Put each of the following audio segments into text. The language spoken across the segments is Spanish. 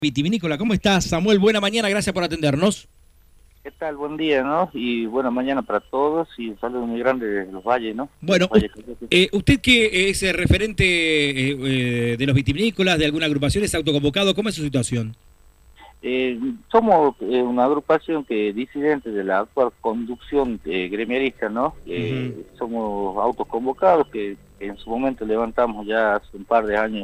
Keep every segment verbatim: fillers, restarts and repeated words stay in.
Vitivinícola, ¿cómo estás? Samuel, buena mañana, gracias por atendernos. ¿Qué tal? Buen día, ¿no? Y buena mañana para todos y un saludo muy grande de los valles, ¿no? De Bueno, los valles. eh, usted que es eh, referente eh, eh, de los vitivinícolas, de alguna agrupación, es autoconvocado, ¿cómo es su situación? Eh, somos eh, una agrupación que disidente de la actual conducción eh, gremialista, ¿no? Ujú. Eh, somos autoconvocados que, que en su momento levantamos ya hace un par de años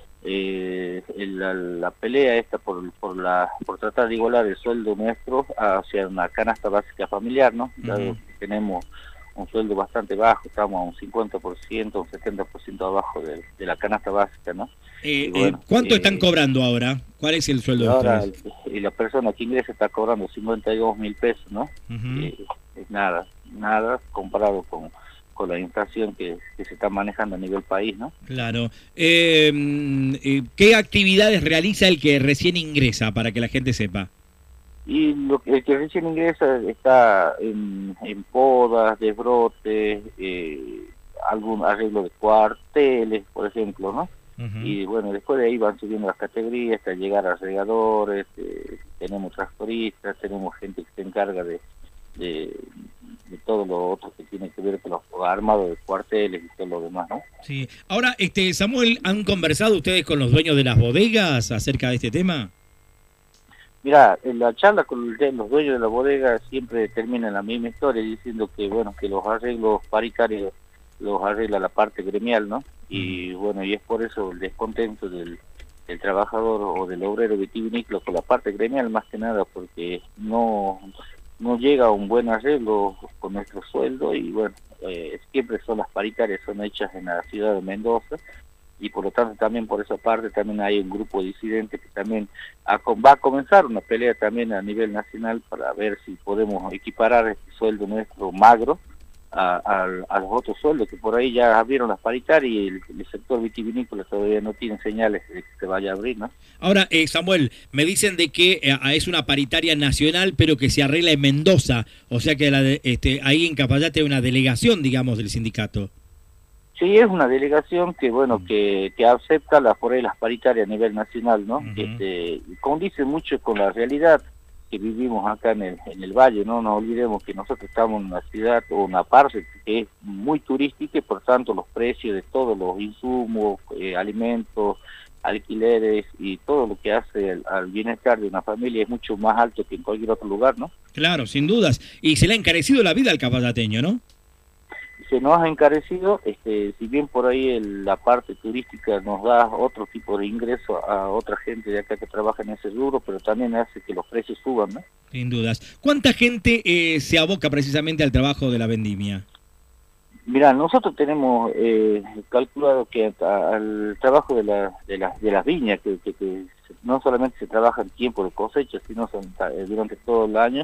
eh, la, la pelea esta por, por, la, por tratar de igualar el sueldo nuestro hacia una canasta básica familiar, ¿no? Dado Ujú. que tenemos un sueldo bastante bajo, estamos a un cincuenta por ciento, un setenta por ciento abajo de, de la canasta básica, ¿no? Eh, Y eh, bueno, ¿cuánto están eh, cobrando ahora? ¿Cuál es el y sueldo de ahora ustedes? y la persona que ingresa está cobrando cincuenta y dos mil pesos, ¿no? Ujú. Eh, es nada, nada comparado con, con la inflación que, que se está manejando a nivel país, ¿no? Claro. Eh, mm, eh, ¿qué actividades realiza el que recién ingresa, para que la gente sepa? Y lo que, el que recién ingresa está en, en podas, desbrotes, eh, algún arreglo de cuarteles, por ejemplo, ¿no? Ujú. Y bueno, después de ahí van subiendo las categorías hasta llegar a regadores, eh, tenemos tractoristas, tenemos gente que se encarga de, de, de todo lo otro que tiene que ver con los armados de cuarteles y todo lo demás, ¿no? Sí. Ahora, este, Samuel, ¿han conversado ustedes con los dueños de las bodegas acerca de este tema? Mira, en la charla con los dueños de la bodega siempre termina en la misma historia diciendo que bueno, que los arreglos paritarios los arregla la parte gremial, ¿no? Ujú. Y bueno, y es por eso el descontento del, del trabajador o del obrero vitivinícola con la parte gremial, más que nada porque no, no llega a un buen arreglo con nuestro sueldo y bueno, eh, siempre son las paritarias, son hechas en la ciudad de Mendoza y por lo tanto también por esa parte también hay un grupo disidente que también a, va a comenzar una pelea también a nivel nacional para ver si podemos equiparar este sueldo nuestro magro a, a, a los otros sueldos que por ahí ya abrieron las paritarias y el, el sector vitivinícola todavía no tiene señales de que se vaya a abrir, ¿no? Ahora, eh, Samuel, me dicen de que eh, es una paritaria nacional, pero que se arregla en Mendoza. O sea que la de- este, ahí en Cafayate hay una delegación, digamos, del sindicato. Sí, es una delegación que, bueno, Mm. que, que acepta las por ahí las paritarias a nivel nacional, ¿no? Ujú. Este, condice mucho con la realidad que vivimos acá en el, en el valle, ¿no? No olvidemos que nosotros estamos en una ciudad o una parte que es muy turística y por tanto los precios de todos los insumos, eh, alimentos, alquileres y todo lo que hace al, al bienestar de una familia es mucho más alto que en cualquier otro lugar, ¿no? Claro, sin dudas. Y se le ha encarecido la vida al cafayateño, ¿no? Se nos ha encarecido, este, si bien por ahí el, la parte turística nos da otro tipo de ingreso a otra gente de acá que trabaja en ese rubro, pero también hace que los precios suban, ¿no? Sin dudas. ¿Cuánta gente eh, se aboca precisamente al trabajo de la vendimia? Mira, nosotros tenemos eh, calculado que a- al trabajo de, la, de, las de las viñas, que, que, que no solamente se trabaja en tiempo de cosecha, sino son, eh, durante todo el año,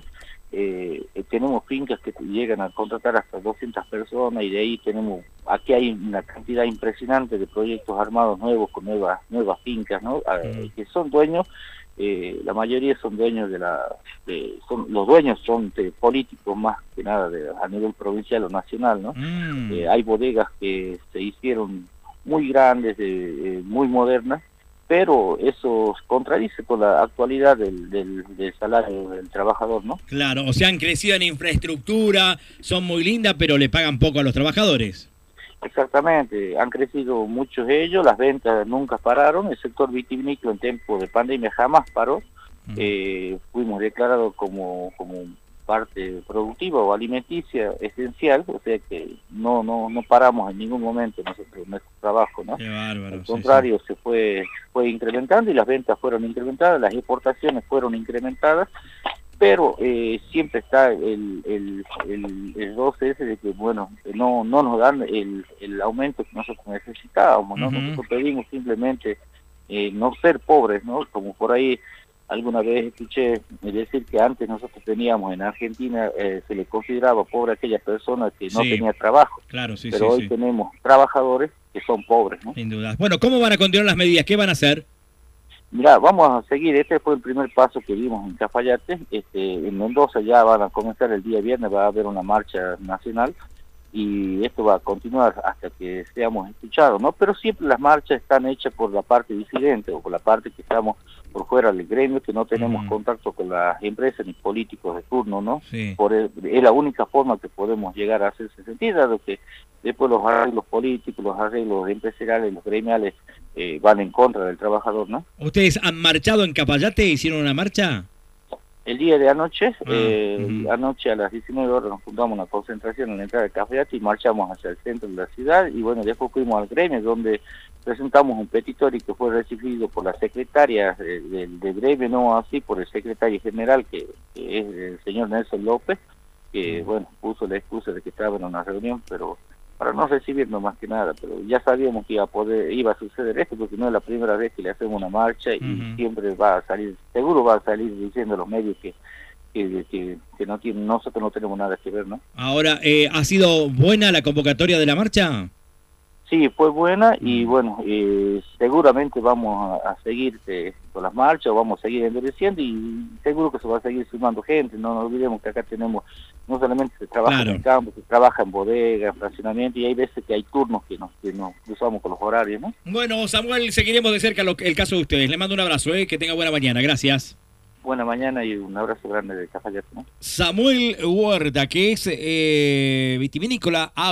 eh, eh, tenemos fincas que llegan a contratar hasta doscientas personas y de ahí tenemos, aquí hay una cantidad impresionante de proyectos armados nuevos con nuevas nuevas fincas, ¿no? Mm. Eh, que son dueños, eh, la mayoría son dueños de la, de, son, los dueños son de políticos más que nada de, a nivel provincial o nacional, ¿no? Mm. Eh, hay bodegas que se hicieron muy grandes, de, eh, muy modernas, pero eso contradice con la actualidad del, del, del salario del trabajador, ¿no? Claro, o sea, han crecido en infraestructura, son muy lindas, pero le pagan poco a los trabajadores. Exactamente, han crecido muchos de ellos, las ventas nunca pararon, el sector vitivinícola en tiempo de pandemia jamás paró, Mm. eh, fuimos declarados como, como parte productiva o alimenticia esencial, o sea que no no no paramos en ningún momento nosotros nuestro trabajo, ¿no? Qué Al bárbaro, sí, sí. contrario, se fue fue incrementando y las ventas fueron incrementadas, las exportaciones fueron incrementadas, pero eh, siempre está el, el, el, el roce ese de que, bueno, no no nos dan el, el aumento que nosotros necesitábamos, ¿no? Ujú. Nosotros pedimos simplemente eh, no ser pobres, ¿no? Como por ahí alguna vez escuché decir que antes nosotros teníamos en Argentina, eh, se le consideraba pobre a aquella persona que no Sí, tenía trabajo, claro, sí, pero sí, hoy sí. tenemos trabajadores que son pobres, ¿no? Sin duda. Bueno, ¿cómo van a continuar las medidas? ¿Qué van a hacer? Mira, vamos a seguir, este fue el primer paso que dimos en Cafayate, este, en Mendoza ya van a comenzar el día viernes, va a haber una marcha nacional, y esto va a continuar hasta que seamos escuchados, ¿no? Pero siempre las marchas están hechas por la parte disidente o por la parte que estamos por fuera del gremio, que no tenemos mm. contacto con las empresas ni políticos de turno, ¿no? Sí. Por el, es la única forma que podemos llegar a hacerse sentir, dado que después los arreglos políticos, los arreglos empresariales, los gremiales eh, van en contra del trabajador, ¿no? ¿Ustedes han marchado en Cafayate? ¿Hicieron una marcha? El día de anoche, ah, eh, uh-huh. anoche a las diecinueve horas nos juntamos una concentración en la entrada de Cafayate y marchamos hacia el centro de la ciudad, y bueno, después fuimos al gremio donde presentamos un petitorio que fue recibido por la secretaria del de, de gremio, no así por el secretario general, que, que es el señor Nelson López, que bueno, puso la excusa de que estaba en una reunión, pero para no recibirnos más que nada, pero ya sabíamos que iba a poder, iba a suceder esto, porque no es la primera vez que le hacemos una marcha, y uh-huh. siempre va a salir, seguro va a salir diciendo los medios que que, que, que no tienen, nosotros no tenemos nada que ver, ¿no? Ahora, eh, ¿ha sido buena la convocatoria de la marcha? Sí, fue buena, y bueno, eh, seguramente vamos a, a seguir eh, con las marchas, vamos a seguir endureciendo, y seguro que se va a seguir sumando gente. No nos olvidemos que acá tenemos, no solamente se trabaja claro. en el campo, se trabaja en bodega, en fraccionamiento, y hay veces que hay turnos que nos, que nos cruzamos con los horarios, ¿no? Bueno, Samuel, seguiremos de cerca lo, el caso de ustedes. Le mando un abrazo, ¿eh? Que tenga buena mañana, gracias. Buena mañana y un abrazo grande de Cafayate, ¿no? Samuel Huerta, que es eh, vitivinícola.